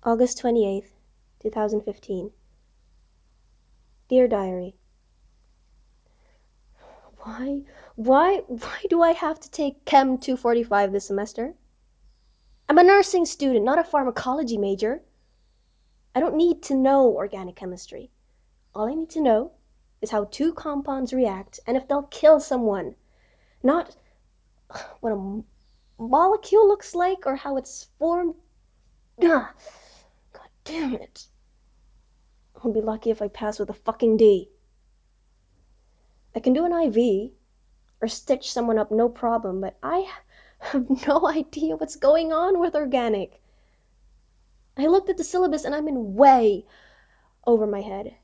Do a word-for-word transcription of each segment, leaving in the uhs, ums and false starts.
August twenty-eighth, two thousand fifteen. Dear Diary, Why, why, why do I have to take Chem two forty-five this semester? I'm a nursing student, not a pharmacology major. I don't need to know organic chemistry. All I need to know is how two compounds react and if they'll kill someone, not what a molecule looks like or how it's formed. Ugh. God damn it. I'll be lucky if I pass with a fucking D. I can do an I V or stitch someone up, no problem, but I have no idea what's going on with organic. I looked at the syllabus and I'm in way over my head.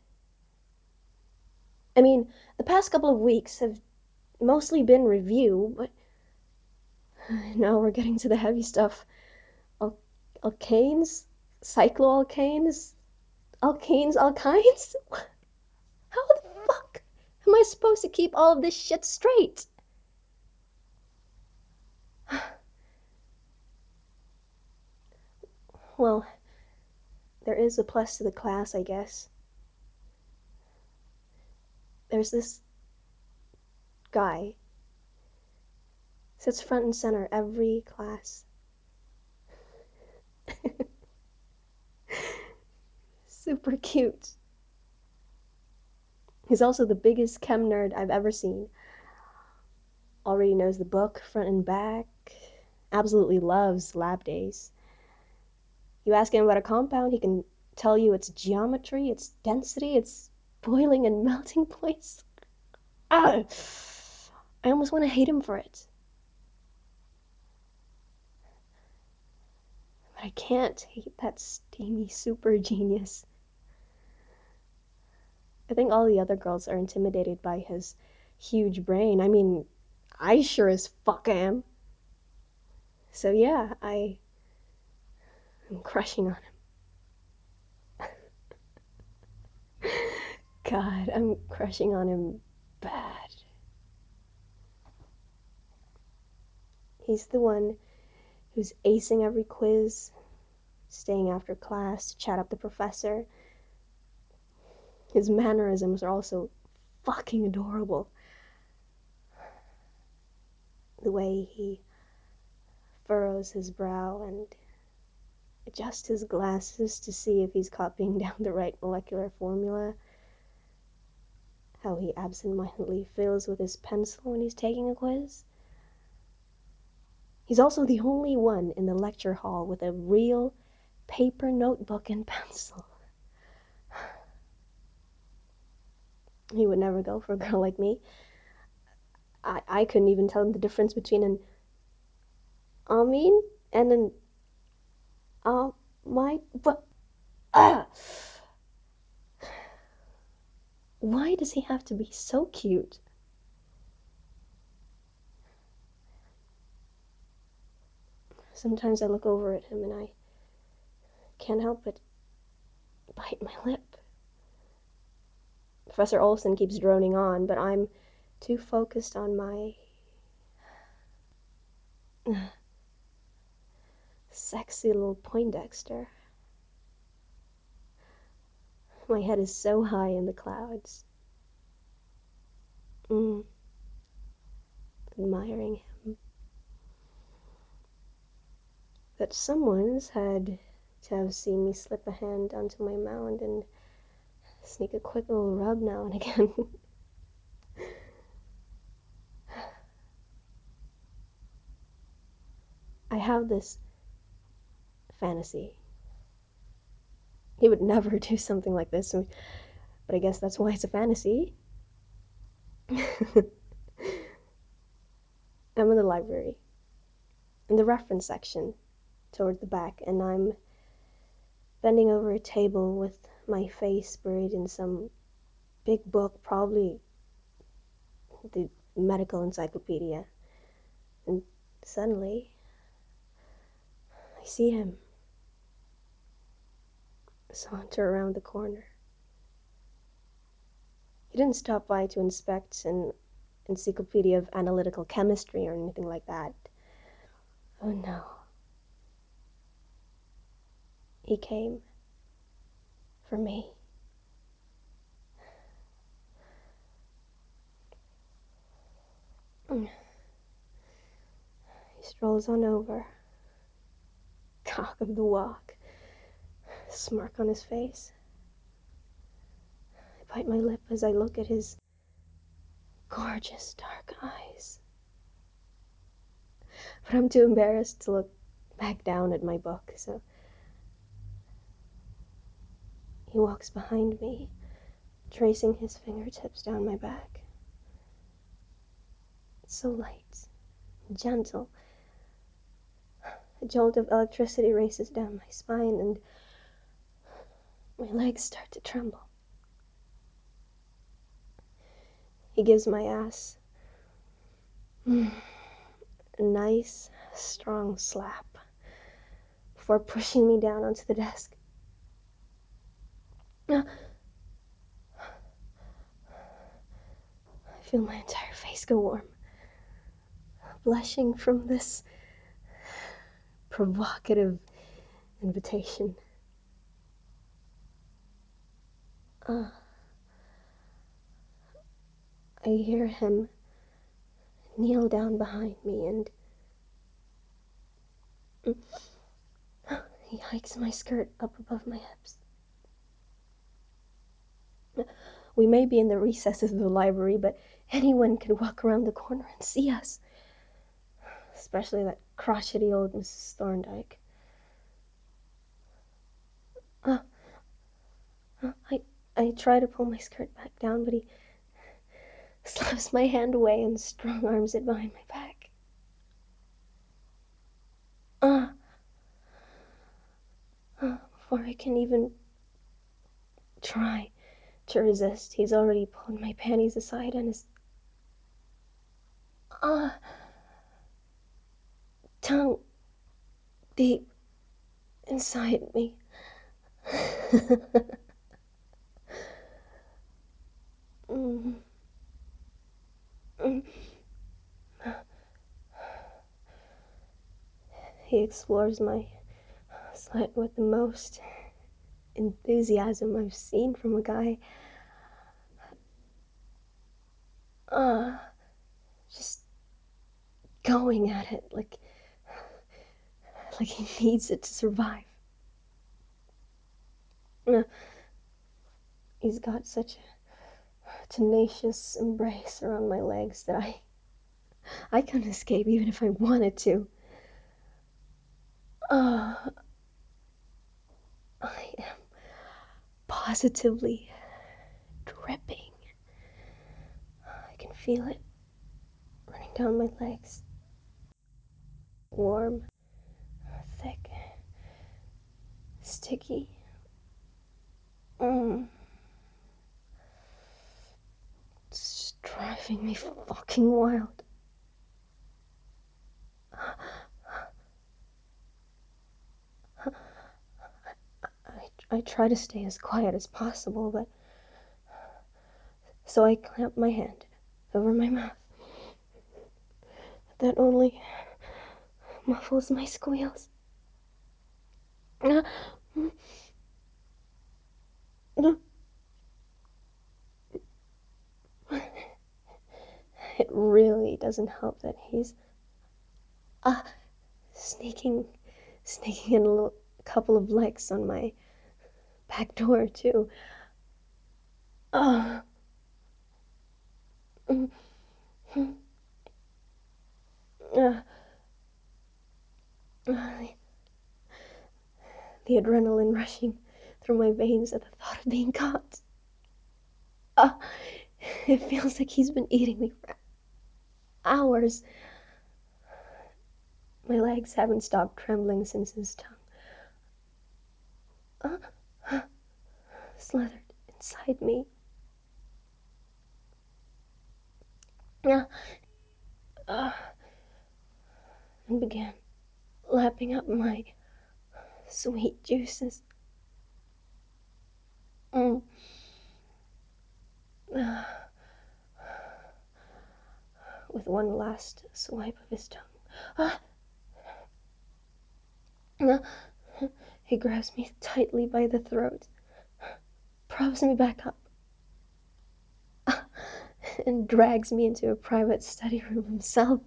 I mean, the past couple of weeks have mostly been review, but now we're getting to the heavy stuff. Al- alkanes, cycloalkanes, alkanes, alkynes? How the fuck am I supposed to keep all of this shit straight? Well, there is a plus to the class, I guess. There's this guy, sits front and center every class. Super cute. He's also the biggest chem nerd I've ever seen. Already knows the book front and back. Absolutely loves lab days. You ask him about a compound, he can tell you its geometry, its density, its boiling and melting points. Ah! I almost want to hate him for it. But I can't hate that steamy super genius. I think all the other girls are intimidated by his huge brain. I mean, I sure as fuck am. So yeah, I am crushing on him. God, I'm crushing on him bad. He's the one who's acing every quiz, staying after class to chat up the professor. His mannerisms are also fucking adorable. The way he furrows his brow and adjusts his glasses to see if he's copying down the right molecular formula. How he absentmindedly fiddles with his pencil when he's taking a quiz. He's also the only one in the lecture hall with a real paper notebook and pencil. He would never go for a girl like me. I, I couldn't even tell him the difference between an amine and an uh, my but ah. Why does he have to be so cute? Sometimes I look over at him and I can't help but bite my lip. Professor Olson keeps droning on, but I'm too focused on my sexy little Poindexter. My head is so high in the clouds. Mm. Admiring him. But someone's had to have seen me slip a hand onto my mound and sneak a quick little rub now and again. I have this fantasy. He would never do something like this, but I guess that's why it's a fantasy. I'm in the library, in the reference section, toward the back, and I'm bending over a table with my face buried in some big book, probably the medical encyclopedia. And suddenly, I see him saunter around the corner. He didn't stop by to inspect an encyclopedia of analytical chemistry or anything like that. Oh no. He came for me. He strolls on over, cock of the walk, smirk on his face. I bite my lip as I look at his gorgeous dark eyes. But I'm too embarrassed to look back down at my book, so he walks behind me, tracing his fingertips down my back. It's so light, gentle. A jolt of electricity races down my spine, and my legs start to tremble. He gives my ass a nice, strong slap before pushing me down onto the desk. I feel my entire face go warm, blushing from this provocative invitation. Uh, I hear him kneel down behind me, and he hikes my skirt up above my hips. We may be in the recesses of the library, but anyone could walk around the corner and see us, especially that crotchety old Missus Thorndyke. Uh, uh, I, I try to pull my skirt back down, but he slaps my hand away and strong arms it behind my back. Uh, uh, before I can even try to resist, he's already pulled my panties aside and his uh, tongue deep inside me. mm. Mm. He explores my slut with the most enthusiasm I've seen from a guy. Uh, just going at it like, like he needs it to survive. Uh, he's got such a tenacious embrace around my legs that I, I couldn't escape even if I wanted to. Uh, I am positively dripping. I can feel it running down my legs. Warm, thick, sticky. Mm. It's driving me fucking wild. I, I try to stay as quiet as possible, but so I clamp my hand over my mouth. That only muffles my squeals. It really doesn't help that he's uh, sneaking, sneaking in a little, couple of licks on my back door too. Uh, uh, uh, the adrenaline rushing through my veins at the thought of being caught. Uh, it feels like he's been eating me for hours. My legs haven't stopped trembling since his tongue uh, uh, slathered inside me. Uh, uh, and began lapping up my sweet juices. Mm. Uh, with one last swipe of his tongue. Uh, uh, He grabs me tightly by the throat, props me back up, and drags me into a private study room himself.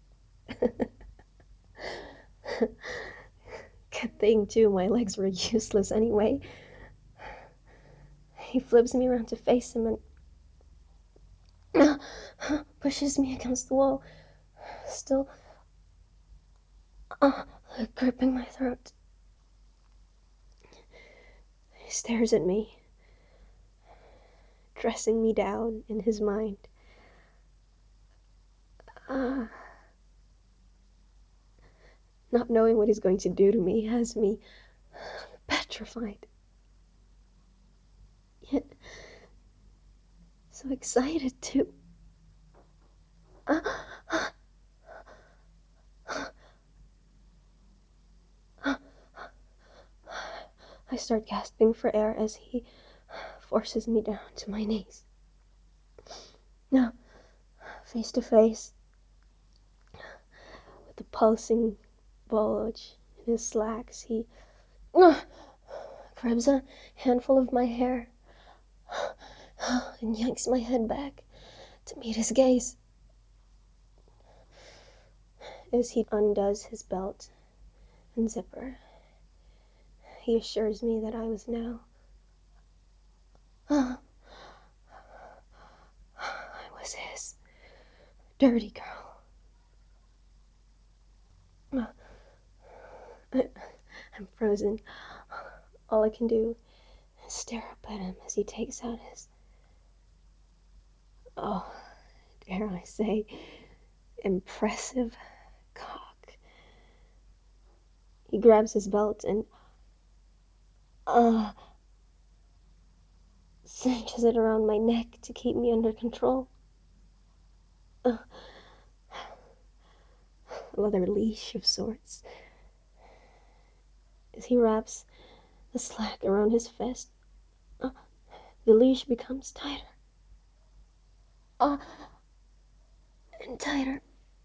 Good thing, too, my legs were useless anyway. He flips me around to face him and pushes me against the wall, still uh, gripping my throat. He stares at me, dressing me down in his mind. Uh, not knowing what he's going to do to me has me petrified. Yet so excited too. Uh, I start gasping for air as he forces me down to my knees. Now, face to face, with the pulsing bulge in his slacks, he uh, grabs a handful of my hair and yanks my head back to meet his gaze. As he undoes his belt and zipper, he assures me that I was now uh, I was his dirty girl. Uh, I'm frozen. All I can do is stare up at him as he takes out his, oh, dare I say, impressive cock. He grabs his belt and uh, cinches it around my neck to keep me under control. Uh, a leather leash of sorts. As he wraps the slack around his fist, uh, the leash becomes tighter. Uh, and tighter.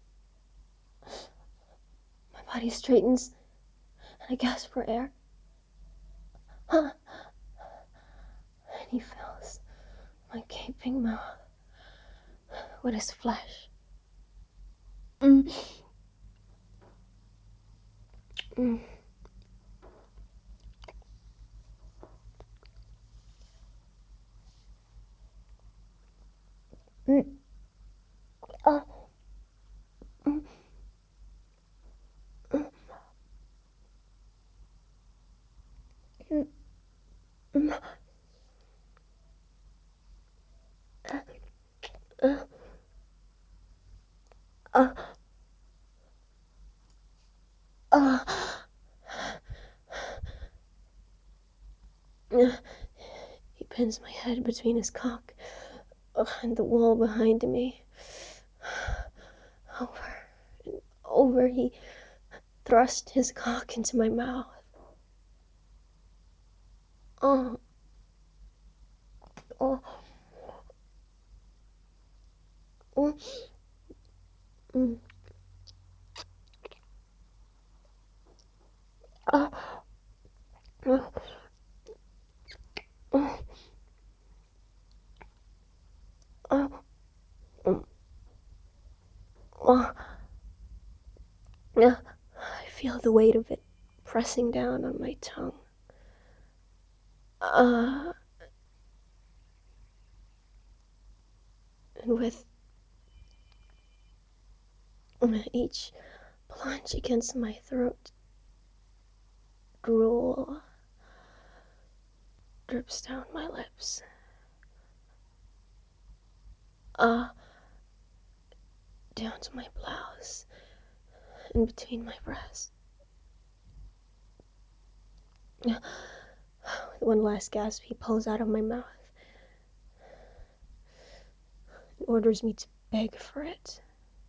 My body straightens, and I gasp for air. Uh, and he fills my gaping mouth with his flesh. Mm. Mm. Mm. Uh. Mm. Mm. Mm. Mm. Uh. Uh. Uh. Uh. He pins my head between his cock and the wall behind me. Over and over, he thrust his cock into my mouth. Oh. Oh. Oh. Mm. Uh. Uh. Uh. Uh. Uh. Uh. I feel the weight of it pressing down on my tongue. Uh, and with each plunge against my throat, drool drips down my lips. Uh, down to my blouse and between my breasts. With one last gasp, he pulls out of my mouth and orders me to beg for it.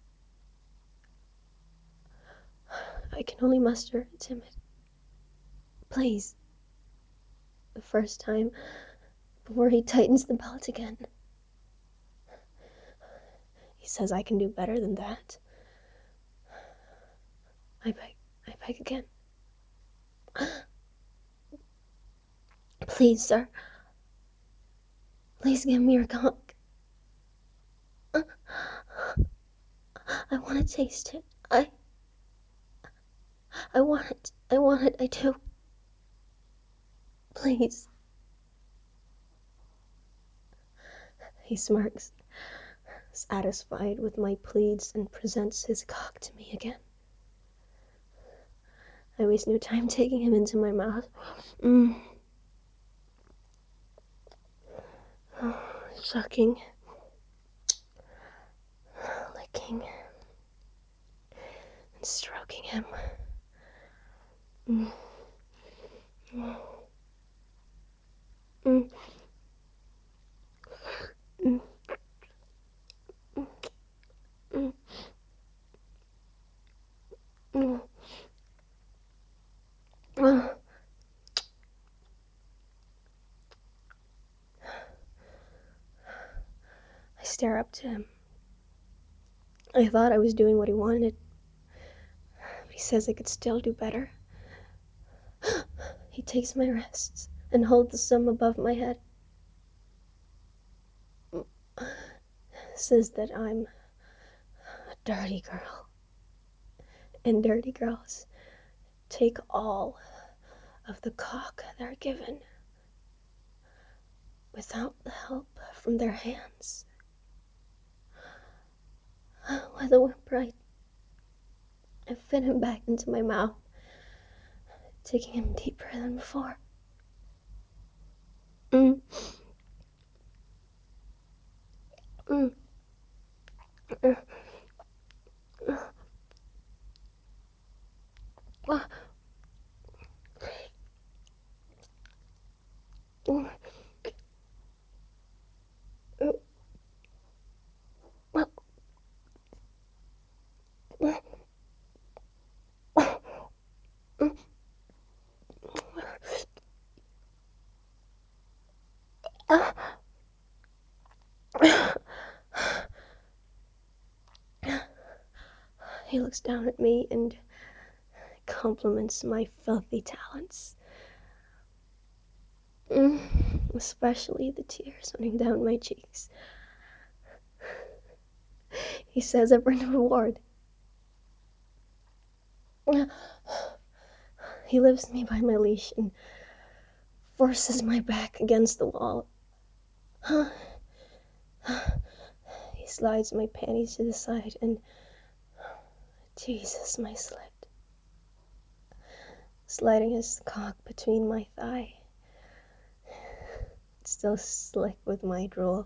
I can only muster a timid, please, the first time before he tightens the belt again. He says I can do better than that. I beg, I beg again. Please, sir. Please give me your cock. I want to taste it. I. I want it. I want it. I do. Please. He smirks, satisfied with my pleas, and presents his cock to me again. I waste no time taking him into my mouth. Mm. Oh, sucking, licking, and stroking him. Mm. Mm. Mm. Mm. Mm. Mm. Mm. I stare up to him. I thought I was doing what he wanted, but he says I could still do better. He takes my wrists and holds them above my head. Says that I'm a dirty girl, and dirty girls take all of the cock they're given without the help from their hands. With a whimper, I fit him back into my mouth, taking him deeper than before. Mm. Mm. Uh. Uh. Uh. Uh. He looks down at me and compliments my filthy talents. Mm. Especially the tears running down my cheeks. He says I've earned a reward. He lifts me by my leash and forces my back against the wall. He slides my panties to the side and... Jesus, my slit. Sliding his cock between my thigh. It's still slick with my drool.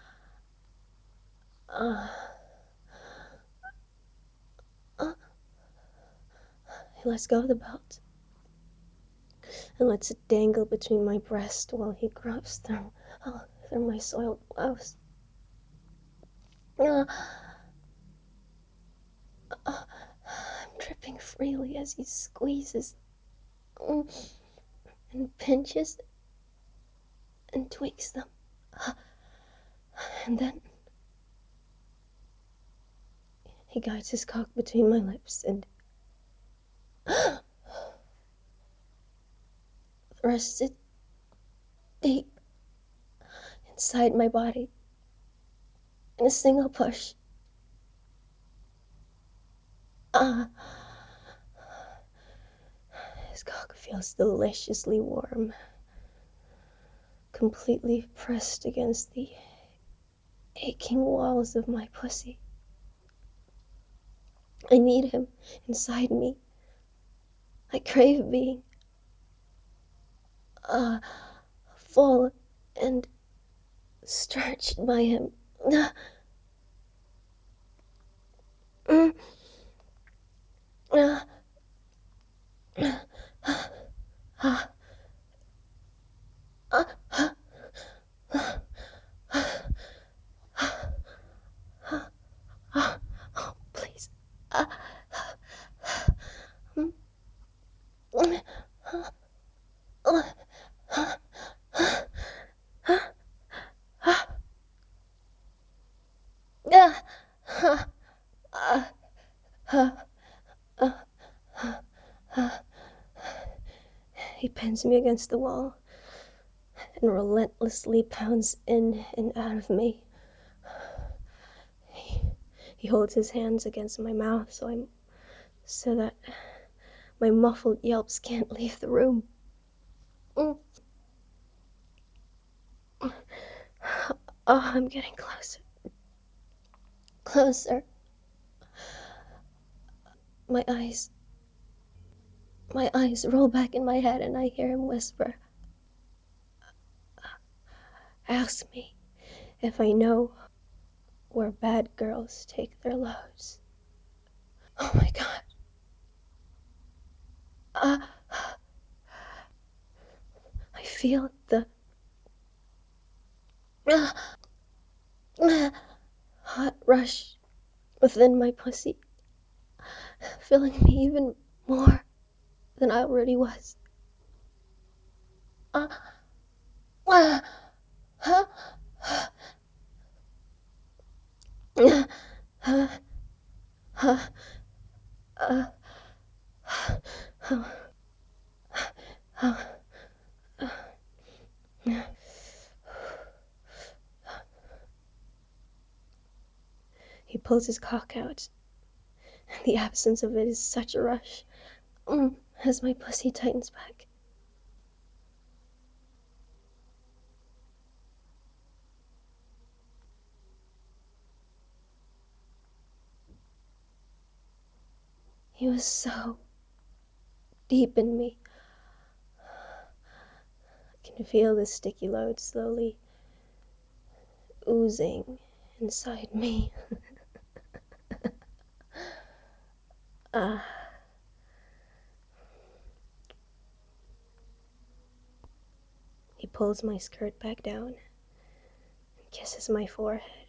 Uh, uh. He lets go of the belt and lets it dangle between my breasts while he grubs through, oh, through my soiled blouse. Uh, uh, I'm dripping freely as he squeezes um, and pinches and tweaks them. Uh, and then he guides his cock between my lips and thrusts it deep inside my body in a single push. Ah, his cock feels deliciously warm, completely pressed against the aching walls of my pussy. I need him inside me. I crave being uh, full and stretched by him. Mm. Uh, uh, uh, uh, uh, uh, oh, please. Uh, mm, uh, uh, uh, uh, uh, uh, uh, uh, uh, uh, uh. He pins me against the wall and relentlessly pounds in and out of me. He, he holds his hands against my mouth so I'm so that my muffled yelps can't leave the room. Mm. Oh, I'm getting closer. Closer. My eyes. My eyes roll back in my head and I hear him whisper, "Ask me if I know where bad girls take their loads." Oh my god. Uh, I feel the uh, uh, hot rush within my pussy, filling me even more than I already was. Uh, uh, uh, uh, uh, uh, uh, uh, He pulls his cock out. The absence of it is such a rush. Mm, as my pussy tightens back. He was so deep in me. I can feel the sticky load slowly oozing inside me. Ah. uh, he pulls my skirt back down and kisses my forehead,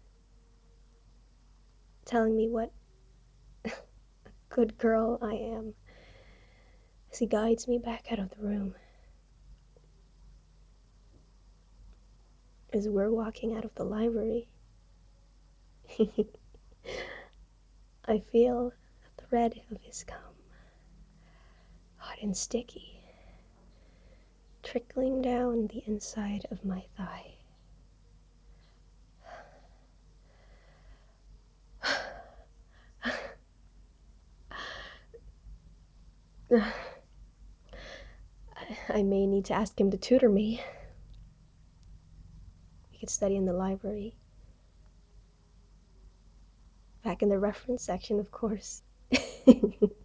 telling me what a good girl I am as he guides me back out of the room. As we're walking out of the library, I feel the thread of his cum, hot and sticky, trickling down the inside of my thigh. I may need to ask him to tutor me. We could study in the library. Back in the reference section, of course.